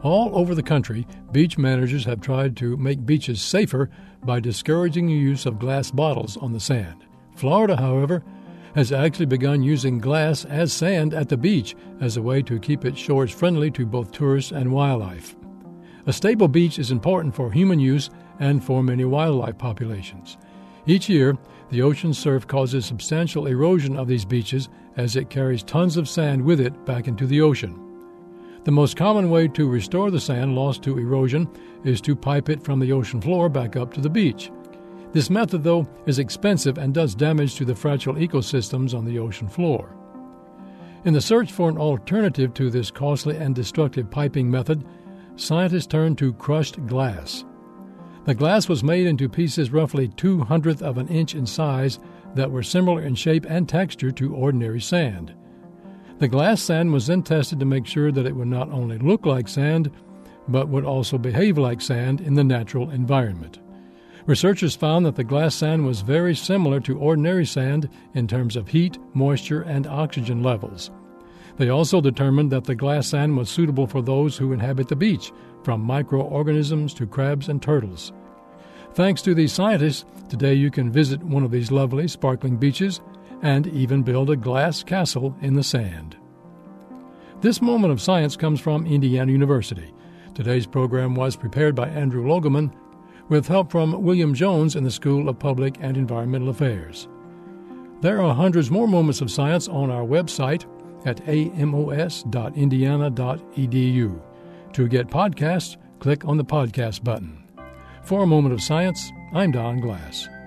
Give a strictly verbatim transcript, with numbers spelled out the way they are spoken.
All over the country, beach managers have tried to make beaches safer by discouraging the use of glass bottles on the sand. Florida, however, has actually begun using glass as sand at the beach as a way to keep its shores friendly to both tourists and wildlife. A stable beach is important for human use and for many wildlife populations. Each year, the ocean surf causes substantial erosion of these beaches as it carries tons of sand with it back into the ocean. The most common way to restore the sand lost to erosion is to pipe it from the ocean floor back up to the beach. This method, though, is expensive and does damage to the fragile ecosystems on the ocean floor. In the search for an alternative to this costly and destructive piping method, scientists turned to crushed glass. The glass was made into pieces roughly two hundredths of an inch in size that were similar in shape and texture to ordinary sand. The glass sand was then tested to make sure that it would not only look like sand, but would also behave like sand in the natural environment. Researchers found that the glass sand was very similar to ordinary sand in terms of heat, moisture, and oxygen levels. They also determined that the glass sand was suitable for those who inhabit the beach, from microorganisms to crabs and turtles. Thanks to these scientists, today you can visit one of these lovely, sparkling beaches and even build a glass castle in the sand. This moment of science comes from Indiana University. Today's program was prepared by Andrew Logeman with help from William Jones in the School of Public and Environmental Affairs. There are hundreds more moments of science on our website at a m o s dot indiana dot e d u. To get podcasts, click on the podcast button. For A Moment of Science, I'm Don Glass.